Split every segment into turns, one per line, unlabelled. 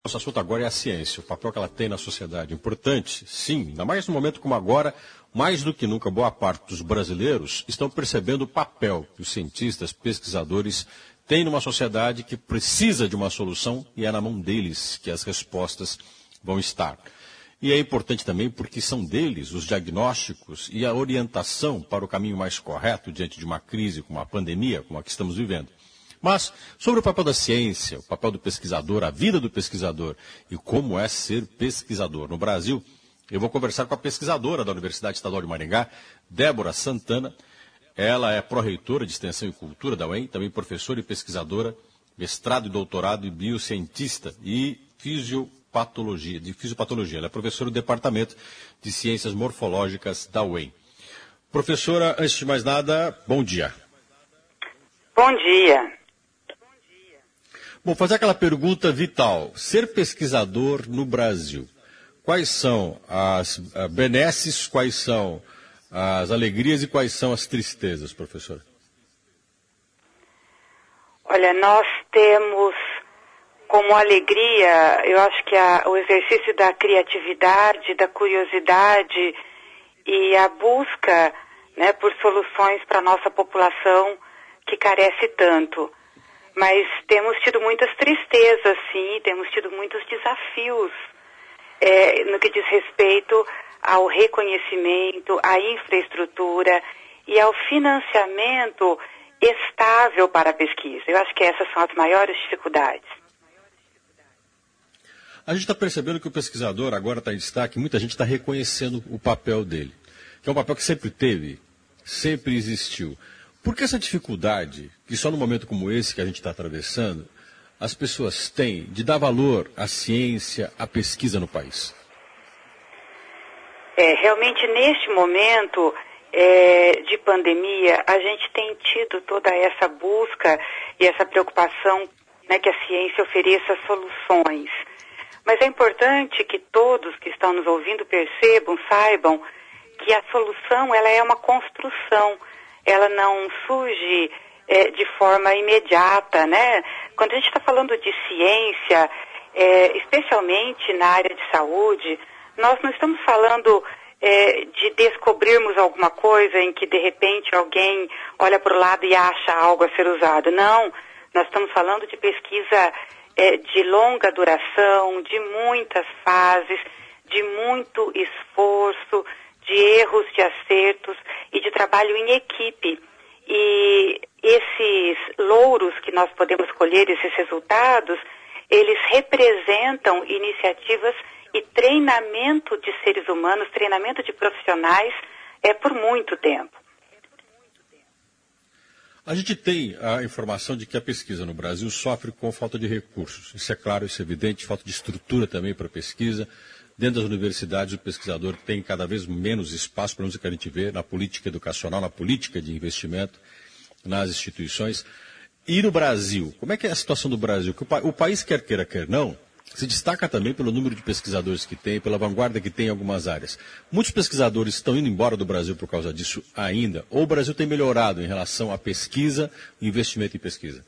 Nosso assunto agora é a ciência, o papel que ela tem na sociedade. Importante, sim, ainda mais num momento como agora, mais do que nunca, boa parte dos brasileiros estão percebendo o papel que os cientistas, pesquisadores têm numa sociedade que precisa de uma solução e é na mão deles que as respostas vão estar. E é importante também porque são deles os diagnósticos e a orientação para o caminho mais correto diante de uma crise como a pandemia, como a que estamos vivendo. Mas, sobre o papel da ciência, o papel do pesquisador, a vida do pesquisador e como é ser pesquisador no Brasil, eu vou conversar com a pesquisadora da Universidade Estadual de Maringá, Débora Santana. Ela é pró-reitora de Extensão e Cultura da UEM, também professora e pesquisadora, mestrado e doutorado em biocientista e fisiopatologia. Ela é professora do Departamento de Ciências Morfológicas da UEM. Professora, antes de mais nada, bom dia.
Bom dia.
Bom, fazer aquela pergunta vital. Ser pesquisador no Brasil, quais são as benesses, quais são as alegrias e quais são as tristezas, professora?
Olha, nós temos como alegria, eu acho que o exercício da criatividade, da curiosidade e a busca, né, por soluções para a nossa população que carece tanto. Mas temos tido muitas tristezas, sim, temos tido muitos desafios no que diz respeito ao reconhecimento, à infraestrutura e ao financiamento estável para a pesquisa. Eu acho que essas são as maiores dificuldades.
A gente está percebendo que o pesquisador agora está em destaque, muita gente está reconhecendo o papel dele, que é um papel que sempre teve, sempre existiu. Por que essa dificuldade, que só num momento como esse que a gente está atravessando, as pessoas têm de dar valor à ciência, à pesquisa no país?
Realmente, neste momento de pandemia, a gente tem tido toda essa busca e essa preocupação, né, que a ciência ofereça soluções. Mas é importante que todos que estão nos ouvindo percebam, saibam que a solução ela é uma construção. Ela não surge de forma imediata, né? Quando a gente está falando de ciência, especialmente na área de saúde, nós não estamos falando de descobrirmos alguma coisa em que, de repente, alguém olha para o lado e acha algo a ser usado. Não, nós estamos falando de pesquisa de longa duração, de muitas fases, de muito esforço, de erros, de acertos e de trabalho em equipe. E esses louros que nós podemos colher, esses resultados, eles representam iniciativas e treinamento de seres humanos, treinamento de profissionais por muito tempo.
A gente tem a informação de que a pesquisa no Brasil sofre com falta de recursos. Isso é claro, isso é evidente, falta de estrutura também para a pesquisa. Dentro das universidades, o pesquisador tem cada vez menos espaço, pelo menos o que a gente vê, na política educacional, na política de investimento, nas instituições. E no Brasil, como é que é a situação do Brasil? O país, quer queira, quer não, se destaca também pelo número de pesquisadores que tem, pela vanguarda que tem em algumas áreas. Muitos pesquisadores estão indo embora do Brasil por causa disso ainda, ou o Brasil tem melhorado em relação à pesquisa e investimento em pesquisa?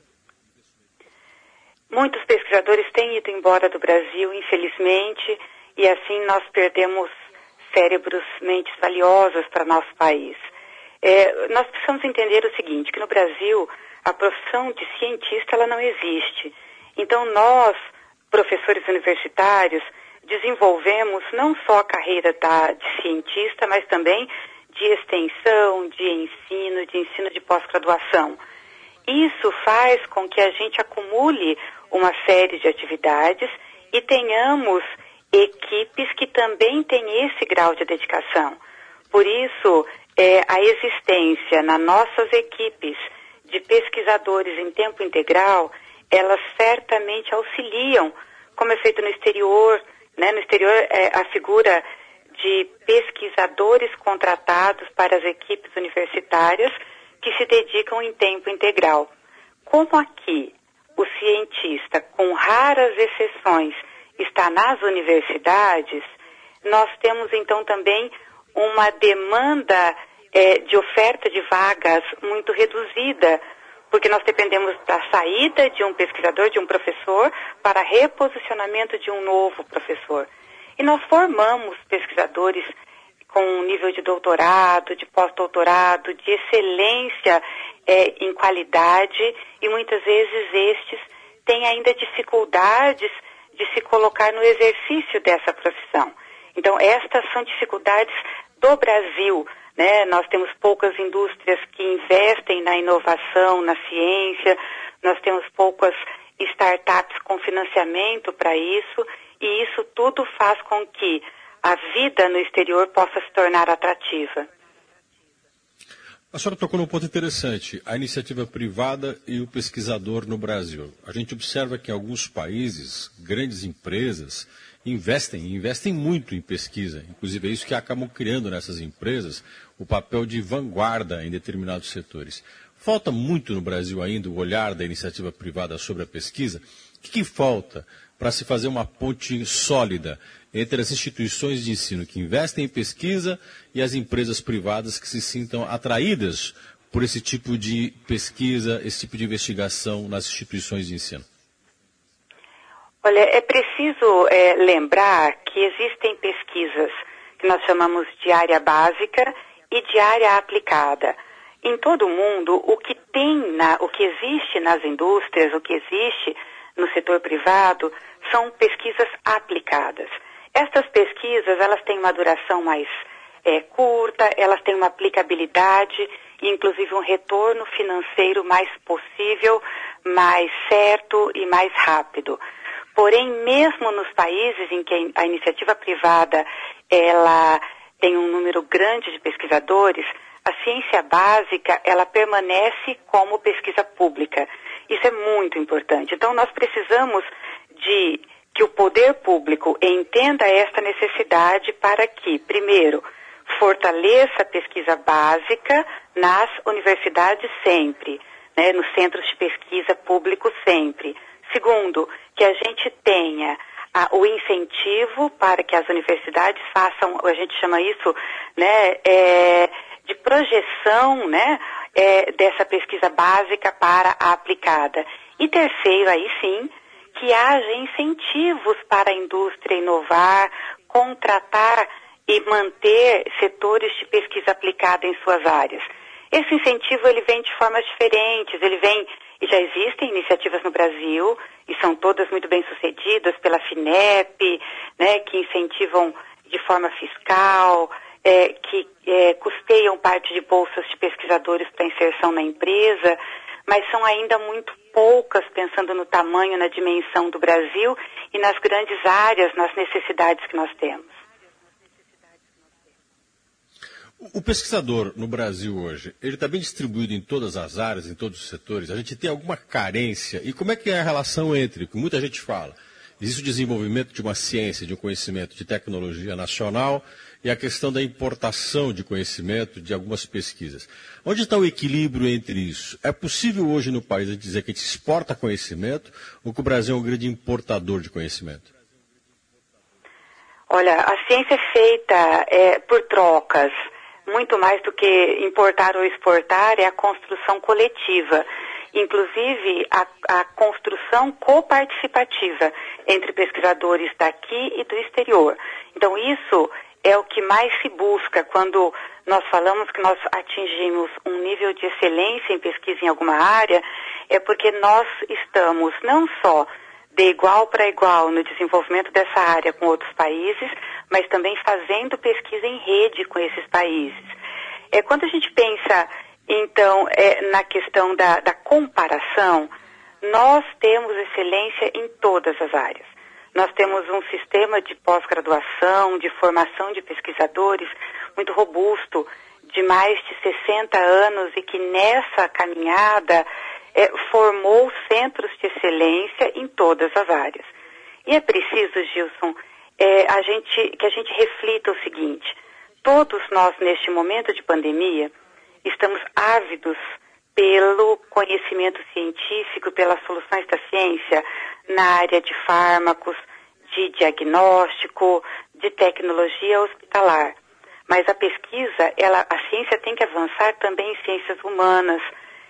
Muitos pesquisadores têm ido embora do Brasil, infelizmente, e assim nós perdemos cérebros, mentes valiosas para nosso país. Nós precisamos entender o seguinte, que no Brasil a profissão de cientista ela não existe. Então nós, professores universitários, desenvolvemos não só a carreira de cientista, mas também de extensão, de ensino de pós-graduação. Isso faz com que a gente acumule uma série de atividades e tenhamos equipes que também têm esse grau de dedicação. Por isso, a existência nas nossas equipes de pesquisadores em tempo integral, elas certamente auxiliam, como é feito no exterior, né? No exterior, a figura de pesquisadores contratados para as equipes universitárias que se dedicam em tempo integral. Como aqui o cientista, com raras exceções, está nas universidades, nós temos então também uma demanda de oferta de vagas muito reduzida, porque nós dependemos da saída de um pesquisador, de um professor, para reposicionamento de um novo professor. E nós formamos pesquisadores com nível de doutorado, de pós-doutorado, de excelência em qualidade, e muitas vezes estes têm ainda dificuldades de se colocar no exercício dessa profissão. Então, estas são dificuldades do Brasil, né? Nós temos poucas indústrias que investem na inovação, na ciência, nós temos poucas startups com financiamento para isso, e isso tudo faz com que a vida no exterior possa se tornar atrativa.
A senhora tocou num ponto interessante, a iniciativa privada e o pesquisador no Brasil. A gente observa que em alguns países, grandes empresas investem muito em pesquisa. Inclusive é isso que acabam criando nessas empresas o papel de vanguarda em determinados setores. Falta muito no Brasil ainda o olhar da iniciativa privada sobre a pesquisa. O que falta para se fazer uma ponte sólida entre as instituições de ensino que investem em pesquisa e as empresas privadas que se sintam atraídas por esse tipo de pesquisa, esse tipo de investigação nas instituições de ensino?
Olha, é preciso lembrar que existem pesquisas que nós chamamos de área básica e de área aplicada. Em todo o mundo, o que existe nas indústrias, o que existe no setor privado, são pesquisas aplicadas. Estas pesquisas, elas têm uma duração mais curta, elas têm uma aplicabilidade e, inclusive, um retorno financeiro mais possível, mais certo e mais rápido. Porém, mesmo nos países em que a iniciativa privada ela tem um número grande de pesquisadores, a ciência básica ela permanece como pesquisa pública. Isso é muito importante. Então, nós precisamos de que o poder público entenda esta necessidade para que, primeiro, fortaleça a pesquisa básica nas universidades sempre, né, nos centros de pesquisa públicos sempre. Segundo, que a gente tenha o incentivo para que as universidades façam, a gente chama isso, né, de projeção, né, dessa pesquisa básica para a aplicada. E terceiro, aí sim, que haja incentivos para a indústria inovar, contratar e manter setores de pesquisa aplicada em suas áreas. Esse incentivo ele vem de formas diferentes, e já existem iniciativas no Brasil, e são todas muito bem sucedidas pela FINEP, né, que incentivam de forma fiscal, que custeiam parte de bolsas de pesquisadores para inserção na empresa, mas são ainda muito poucas, pensando no tamanho, na dimensão do Brasil e nas grandes áreas, nas necessidades que nós temos.
O pesquisador no Brasil hoje, ele está bem distribuído em todas as áreas, em todos os setores? A gente tem alguma carência? E como é que é a relação entre, que muita gente fala, existe o desenvolvimento de uma ciência, de um conhecimento, de tecnologia nacional e a questão da importação de conhecimento de algumas pesquisas. Onde está o equilíbrio entre isso? É possível hoje no país dizer que a gente exporta conhecimento ou que o Brasil é um grande importador de conhecimento?
Olha, a ciência é feita por trocas. Muito mais do que importar ou exportar é a construção coletiva. Inclusive a construção coparticipativa entre pesquisadores daqui e do exterior. Então isso é o que mais se busca quando nós falamos que nós atingimos um nível de excelência em pesquisa em alguma área, é porque nós estamos não só de igual para igual no desenvolvimento dessa área com outros países, mas também fazendo pesquisa em rede com esses países. Quando a gente pensa, então, na questão da comparação, nós temos excelência em todas as áreas. Nós temos um sistema de pós-graduação, de formação de pesquisadores muito robusto, de mais de 60 anos e que nessa caminhada formou centros de excelência em todas as áreas. E é preciso, Gilson, que a gente reflita o seguinte: todos nós, neste momento de pandemia, estamos ávidos pelo conhecimento científico, pelas soluções da ciência na área de fármacos, de diagnóstico, de tecnologia hospitalar. Mas a pesquisa, a ciência tem que avançar também em ciências humanas,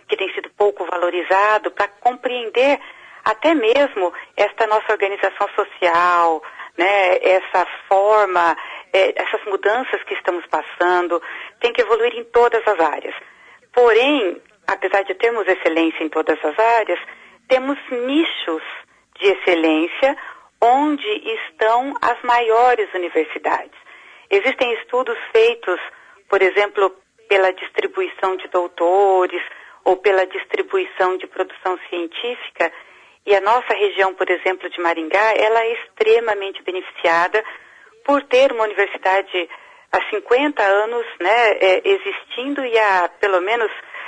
que tem sido pouco valorizado, para compreender até mesmo esta nossa organização social, né, essa forma, essas mudanças que estamos passando, tem que evoluir em todas as áreas. Porém, apesar de termos excelência em todas as áreas, temos nichos de excelência onde estão as maiores universidades. Existem estudos feitos, por exemplo, pela distribuição de doutores ou pela distribuição de produção científica, e a nossa região, por exemplo, de Maringá, ela é extremamente beneficiada por ter uma universidade há 50 anos, né, existindo e há pelo menos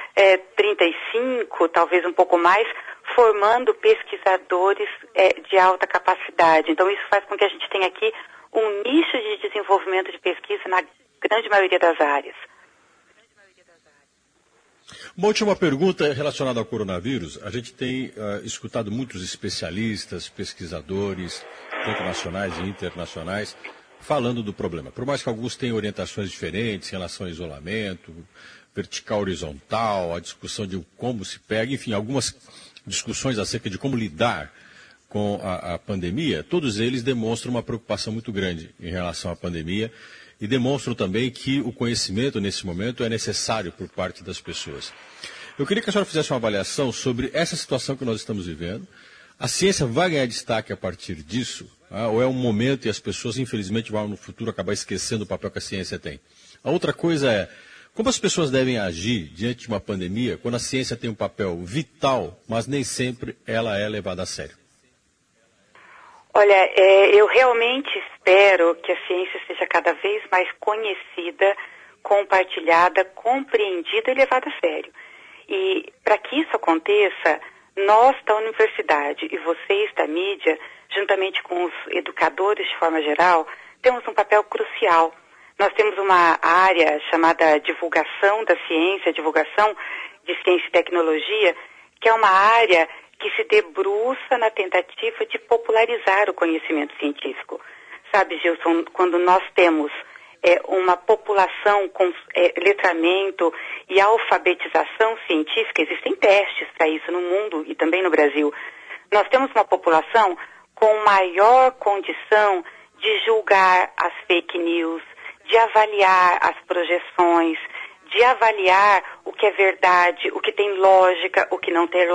35, talvez um pouco mais, formando pesquisadores de alta capacidade. Então isso faz com que a gente tenha aqui um nicho de desenvolvimento de pesquisa na grande maioria das áreas.
Uma última pergunta relacionada ao coronavírus. A gente tem escutado muitos especialistas, pesquisadores, tanto nacionais e internacionais, falando do problema. Por mais que alguns tenham orientações diferentes em relação ao isolamento, vertical, horizontal, a discussão de como se pega, enfim, algumas discussões acerca de como lidar com a pandemia, todos eles demonstram uma preocupação muito grande em relação à pandemia e demonstram também que o conhecimento, nesse momento, é necessário por parte das pessoas. Eu queria que a senhora fizesse uma avaliação sobre essa situação que nós estamos vivendo. A ciência vai ganhar destaque a partir disso? Ou é um momento e as pessoas, infelizmente, vão no futuro acabar esquecendo o papel que a ciência tem? A outra coisa é, como as pessoas devem agir diante de uma pandemia quando a ciência tem um papel vital, mas nem sempre ela é levada a sério?
Olha, eu realmente espero que a ciência seja cada vez mais conhecida, compartilhada, compreendida e levada a sério. E para que isso aconteça, nós da universidade e vocês da mídia, juntamente com os educadores de forma geral, temos um papel crucial. Nós temos uma área chamada divulgação da ciência, divulgação de ciência e tecnologia, que é uma área que se debruça na tentativa de popularizar o conhecimento científico. Sabe, Gilson, quando nós temos uma população com letramento e alfabetização científica, existem testes para isso no mundo e também no Brasil. Nós temos uma população com maior condição de julgar as fake news, de avaliar as projeções, de avaliar o que é verdade, o que tem lógica, o que não tem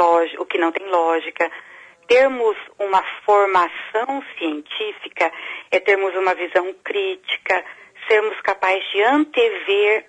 lógica. Termos uma formação científica é termos uma visão crítica, sermos capazes de antever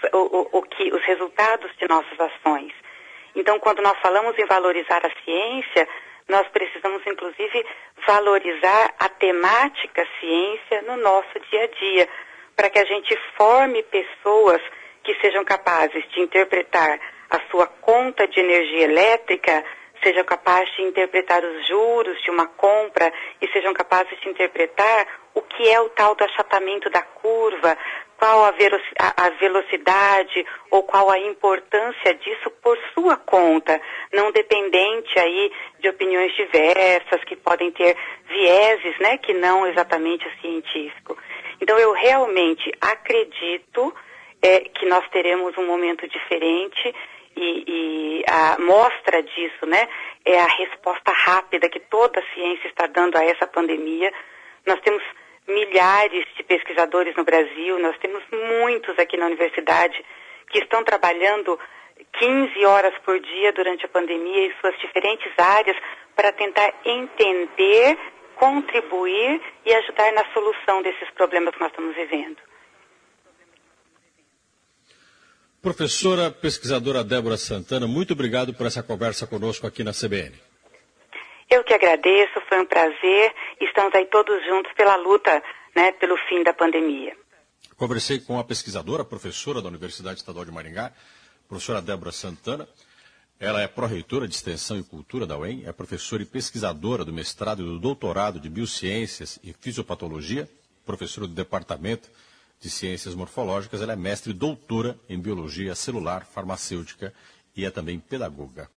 os resultados de nossas ações. Então, quando nós falamos em valorizar a ciência, nós precisamos, inclusive, valorizar a temática ciência no nosso dia a dia, para que a gente forme pessoas que sejam capazes de interpretar a sua conta de energia elétrica, sejam capazes de interpretar os juros de uma compra e sejam capazes de interpretar o que é o tal do achatamento da curva, qual a velocidade ou qual a importância disso por sua conta, não dependente aí de opiniões diversas que podem ter vieses, né, que não exatamente o científico. Então eu realmente acredito que nós teremos um momento diferente e a mostra disso, né, é a resposta rápida que toda a ciência está dando a essa pandemia. Nós temos milhares de pesquisadores no Brasil, nós temos muitos aqui na universidade que estão trabalhando 15 horas por dia durante a pandemia em suas diferentes áreas para tentar entender, contribuir e ajudar na solução desses problemas que nós estamos vivendo.
Professora pesquisadora Débora Santana, muito obrigado por essa conversa conosco aqui na CBN.
Eu que agradeço, foi um prazer. Estamos aí todos juntos pela luta, né, pelo fim da pandemia.
Conversei com a pesquisadora, professora da Universidade Estadual de Maringá, professora Débora Santana. Ela é pró-reitora de Extensão e Cultura da UEM, é professora e pesquisadora do mestrado e do doutorado de Biociências e Fisiopatologia, professora do Departamento de Ciências Morfológicas. Ela é mestre e doutora em Biologia Celular, Farmacêutica e é também pedagoga.